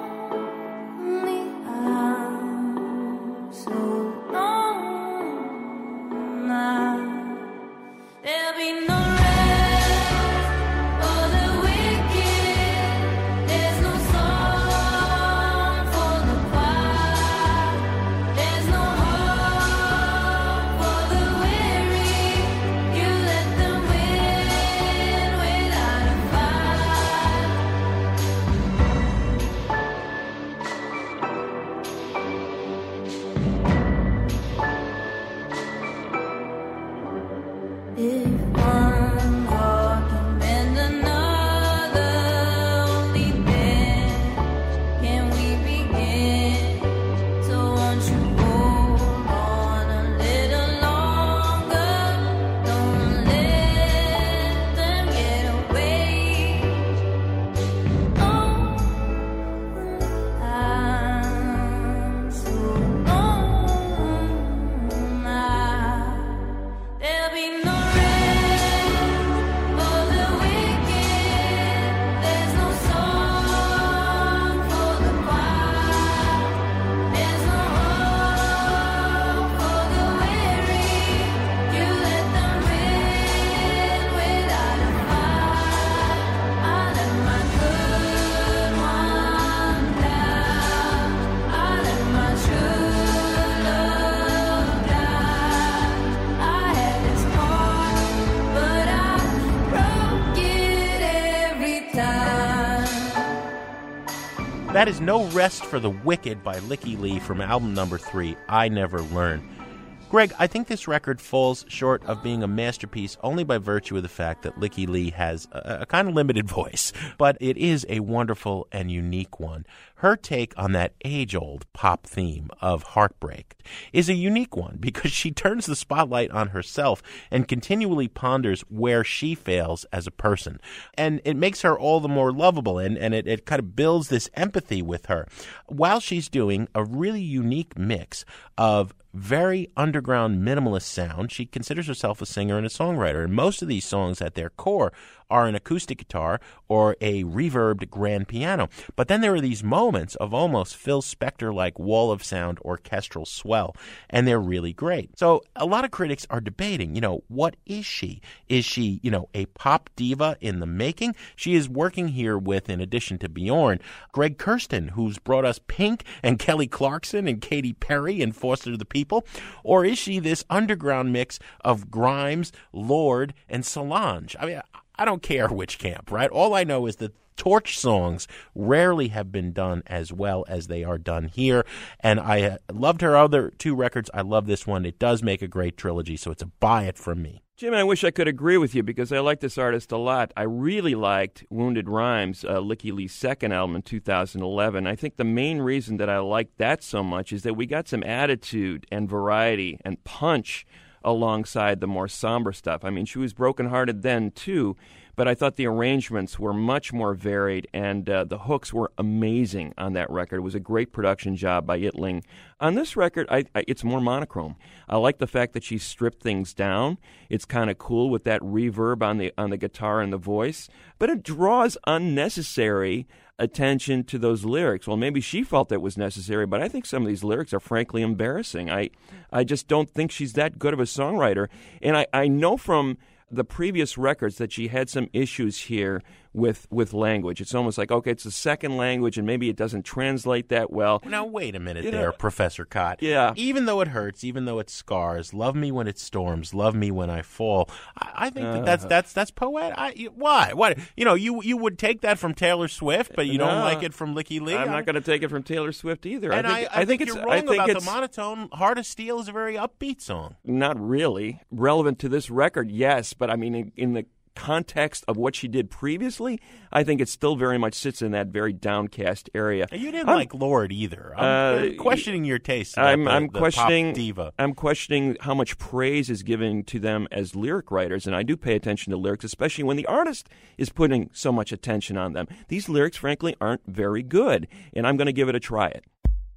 That is No Rest for the Wicked by Licky Lee from album number three, I Never Learn. Greg, I think this record falls short of being a masterpiece only by virtue of the fact that Licky Lee has a, a kind of limited voice, but it is a wonderful and unique one. Her take on that age-old pop theme of heartbreak is a unique one because she turns the spotlight on herself and continually ponders where she fails as a person. And it makes her all the more lovable, and, and it, it kind of builds this empathy with her while she's doing a really unique mix of very underground minimalist sound. She considers herself a singer and a songwriter, and most of these songs at their core are an acoustic guitar or a reverbed grand piano. But then there are these moments of almost Phil Spector-like wall of sound orchestral swell, and they're really great. So a lot of critics are debating, you know, what is she? Is she, you know, a pop diva in the making? She is working here with, in addition to Bjorn, Greg Kurstin, who's brought us Pink and Kelly Clarkson and Katy Perry and Foster the People. Or is she this underground mix of Grimes, Lorde, and Solange? I mean, I don't care which camp, right? All I know is that Torch songs rarely have been done as well as they are done here. And I loved her other two records. I love this one. It does make a great trilogy, so it's a buy it from me. Jim, I wish I could agree with you because I like this artist a lot. I really liked Wounded Rhymes, uh, Licky Lee's second album in two thousand eleven. I think the main reason that I liked that so much is that we got some attitude and variety and punch alongside the more somber stuff. I mean, she was brokenhearted then, too, but I thought the arrangements were much more varied, and uh, the hooks were amazing on that record. It was a great production job by Ytling. On this record, I, I, it's more monochrome. I like the fact that she stripped things down. It's kind of cool with that reverb on the on the guitar and the voice, but it draws unnecessary attention to those lyrics. Well, maybe she felt that was necessary, but I think some of these lyrics are frankly embarrassing. I I just don't think she's that good of a songwriter. And I, I know from the previous records that she had some issues here with with language. It's almost like, okay, it's a second language, and maybe it doesn't translate that well. Now, wait a minute you there, know, Professor Cott. Yeah. Even though it hurts, even though it scars, love me when it storms, love me when I fall. I, I think that that's that's that's poetic. I, why? What? You know, you you would take that from Taylor Swift, but you no, don't like it from Licky Lee? I'm not going to take it from Taylor Swift either. And I think, I, I, I think, think you're it's, wrong I think about it's, the monotone. Heart of Steel is a very upbeat song. Not really. Relevant to this record, yes, but I mean, in, in the context of what she did previously, I think it still very much sits in that very downcast area. You didn't I'm, like Lorde either. I'm uh, questioning your taste. I'm, the, I'm the questioning. Pop diva. I'm questioning how much praise is given to them as lyric writers, and I do pay attention to lyrics, especially when the artist is putting so much attention on them. These lyrics, frankly, aren't very good, and I'm going to give it a try it.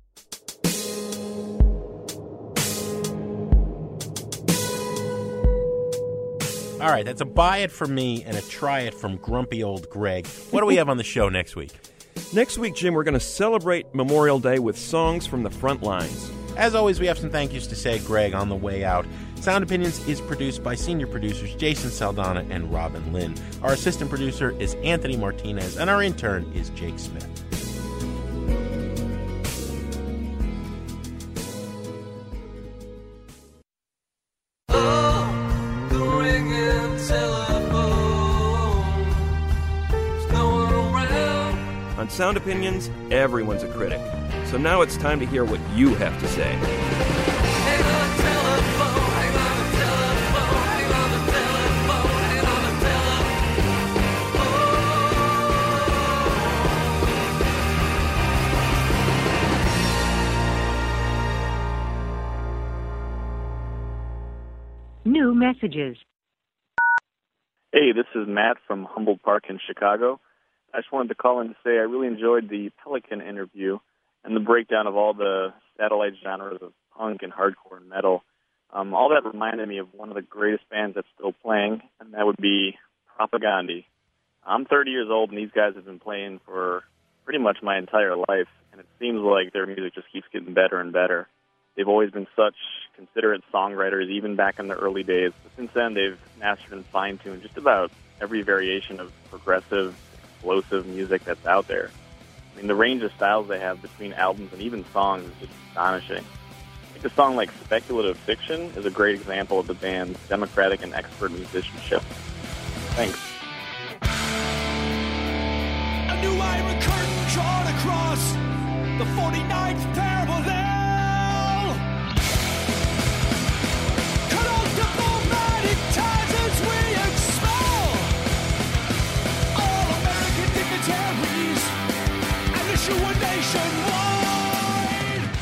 All right, that's a buy it from me and a try it from grumpy old Greg. What do we have on the show next week? Next week, Jim, we're going to celebrate Memorial Day with songs from the front lines. As always, we have some thank yous to say, Greg, on the way out. Sound Opinions is produced by senior producers Jason Saldana and Robin Lynn. Our assistant producer is Anthony Martinez, and our intern is Jake Smith. On Sound Opinions, everyone's a critic. So now it's time to hear what you have to say. New messages. Hey, this is Matt from Humboldt Park in Chicago. I just wanted to call in to say I really enjoyed the Pelican interview and the breakdown of all the satellite genres of punk and hardcore and metal. Um, all that reminded me of one of the greatest bands that's still playing, and that would be Propagandhi. I'm thirty years old, and these guys have been playing for pretty much my entire life, and it seems like their music just keeps getting better and better. They've always been such considerate songwriters, even back in the early days. But since then, they've mastered and fine-tuned just about every variation of progressive, explosive music that's out there. I mean, the range of styles they have between albums and even songs is just astonishing. Like a song like Speculative Fiction is a great example of the band's democratic and expert musicianship. Thanks. A new iron curtain drawn across the forty-ninth parallel. Cut off diplomatic ties as we expel all American dignitaries and issue a nationwide.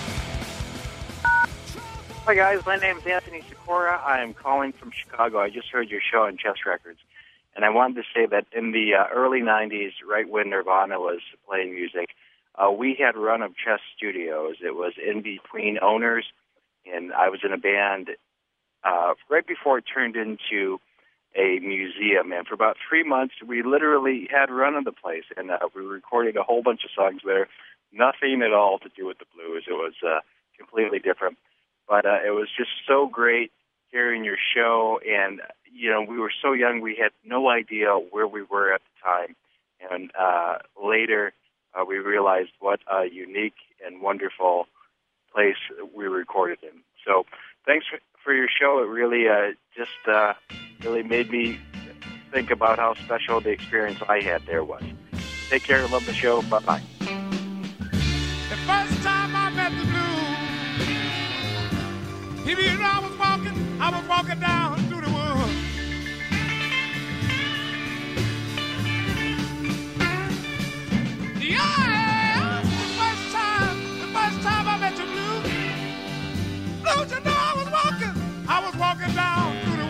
Hi guys, my name is Anthony Sikora. I am calling from Chicago. I just heard your show on Chess Records. And I wanted to say that in the uh, early nineties, right when Nirvana was playing music, uh, we had a run of Chess Studios. It was in between owners, and I was in a band uh, right before it turned into a museum. And for about three months, we literally had a run of the place, and uh, we recorded a whole bunch of songs there. Nothing at all to do with the blues. It was uh, completely different. But uh, it was just so great hearing your show, and you know, we were so young, we had no idea where we were at the time. And uh, later, uh, we realized what a unique and wonderful place we recorded in. So thanks for, for your show. It really uh, just uh, really made me think about how special the experience I had there was. Take care. Love the show. Bye-bye. The first time I met the blues, even when I was walking, I was walking down through the woods. Yeah, the first time, the first time I met the blues, blues, you know I was walking, I was walking down through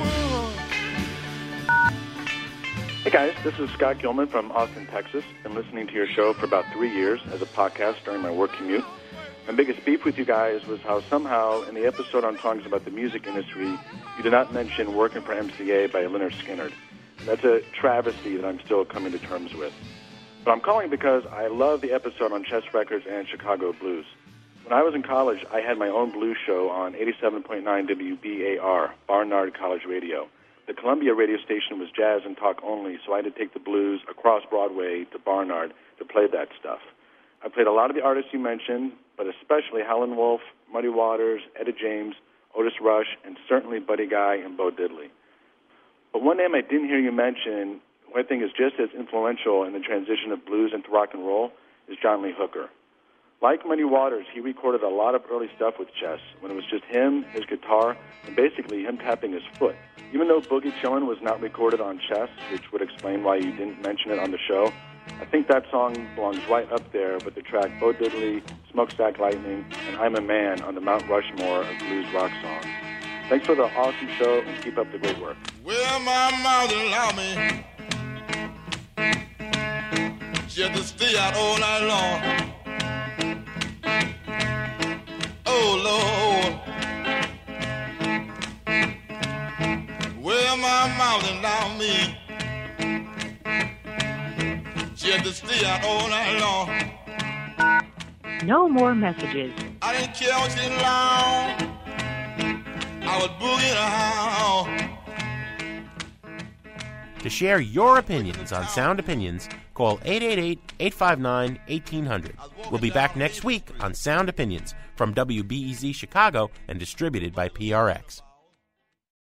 the woods. Hey guys, this is Scott Gilman from Austin, Texas. Been listening to your show for about three years as a podcast during my work commute. My biggest beef with you guys was how somehow in the episode on songs about the music industry, you did not mention Working for M C A by Lynyrd Skynyrd. That's a travesty that I'm still coming to terms with. But I'm calling because I love the episode on Chess Records and Chicago Blues. When I was in college, I had my own blues show on eighty-seven point nine W B A R, Barnard College Radio. The Columbia radio station was jazz and talk only, so I had to take the blues across Broadway to Barnard to play that stuff. I played a lot of the artists you mentioned, but especially Howlin' Wolf, Muddy Waters, Etta James, Otis Rush, and certainly Buddy Guy and Bo Diddley. But one name I didn't hear you mention, who I think is just as influential in the transition of blues into rock and roll, is John Lee Hooker. Like Muddy Waters, he recorded a lot of early stuff with Chess, when it was just him, his guitar, and basically him tapping his foot. Even though Boogie Chillin' was not recorded on Chess, which would explain why you didn't mention it on the show, I think that song belongs right up there with the track Bo Diddley, Smokestack Lightning, and I'm a Man on the Mount Rushmore of blues rock songs. Thanks for the awesome show, and keep up the great work. Well, my mouth allow me just to stay out all night long. Oh, Lord. Well, my mouth allow me just to stay out all night long. No more messages. I didn't care what you long. I was boogieing around. To share your opinions on Sound Opinions, call eight eight eight, eight five nine, one eight hundred. We'll be back next week on Sound Opinions from W B E Z Chicago and distributed by P R X.